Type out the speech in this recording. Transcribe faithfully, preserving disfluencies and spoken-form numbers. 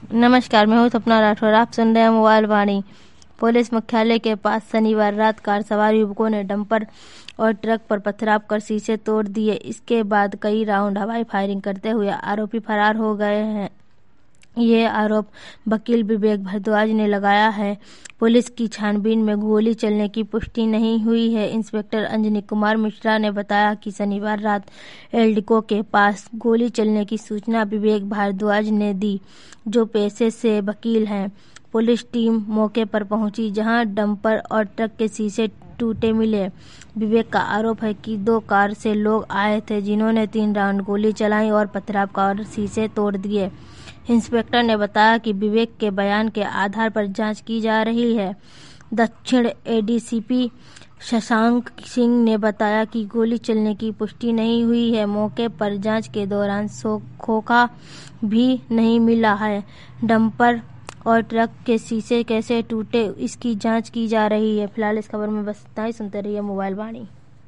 नमस्कार, मैं हूँ सपना राठौर। आप सुन रहे हैं मोबाइल वाणी। पुलिस मुख्यालय के पास शनिवार रात कार सवार युवकों ने डंपर और ट्रक पर पथराव कर शीशे तोड़ दिए। इसके बाद कई राउंड हवाई फायरिंग करते हुए आरोपी फरार हो गए हैं। ये आरोप वकील विवेक भारद्वाज ने लगाया है। पुलिस की छानबीन में गोली चलने की पुष्टि नहीं हुई है। इंस्पेक्टर अंजनी कुमार मिश्रा ने बताया कि शनिवार रात एल्डिको के पास गोली चलने की सूचना विवेक भारद्वाज ने दी, जो पेशे से वकील हैं। पुलिस टीम मौके पर पहुंची, जहां डंपर और ट्रक के शीशे टूटे मिले। विवेक का आरोप है कि दो कार से लोग आए थे, जिन्होंने तीन राउंड गोली चलाई और पथराव कर शीशे तोड़ दिए। इंस्पेक्टर ने बताया कि विवेक के बयान के आधार पर जांच की जा रही है। दक्षिण एडीसीपी शशांक सिंह ने बताया कि गोली चलने की पुष्टि नहीं हुई है। मौके पर जांच के दौरान खोखा भी नहीं मिला है। डंपर और ट्रक के शीशे कैसे टूटे, इसकी जांच की जा रही है। फिलहाल इस खबर में बस इतना ही। सुनते रहिए मोबाइल वाणी।